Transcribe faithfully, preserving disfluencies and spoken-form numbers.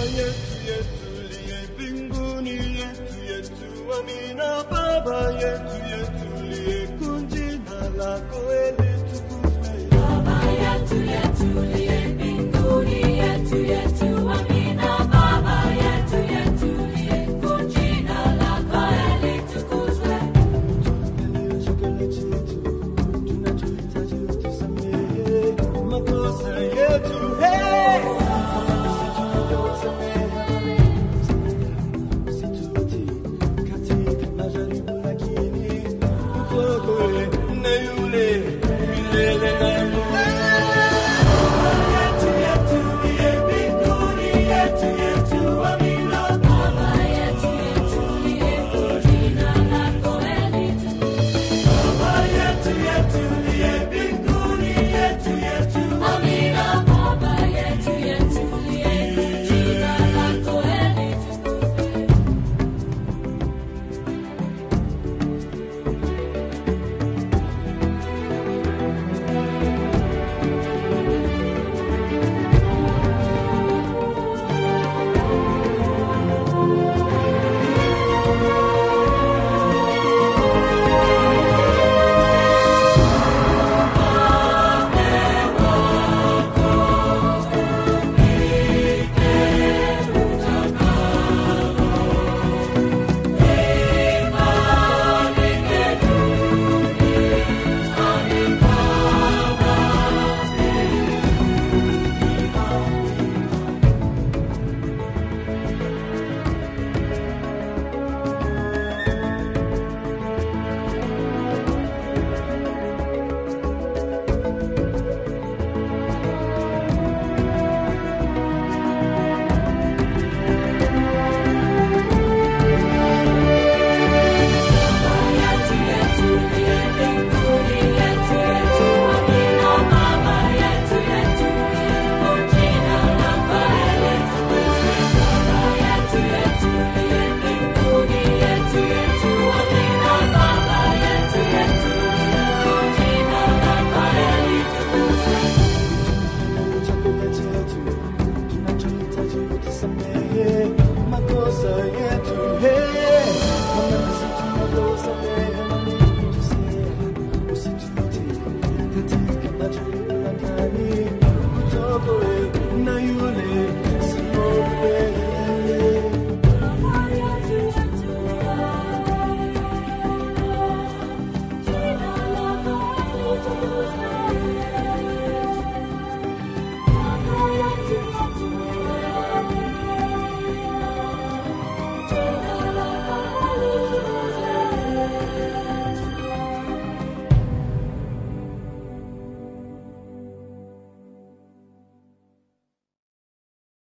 yetu yetu liye mbinguni, yetu yetu amina. Baba yetu yetu liye jina lako litukuzwe. Baba yetu yetu liye mbinguni, yetu yetu amina. Baba yetu yetu liye jina lako litukuzwe. Tunalia chakula chetu, tunachohitaji utusamehe makosa yetu. Hey! Makosa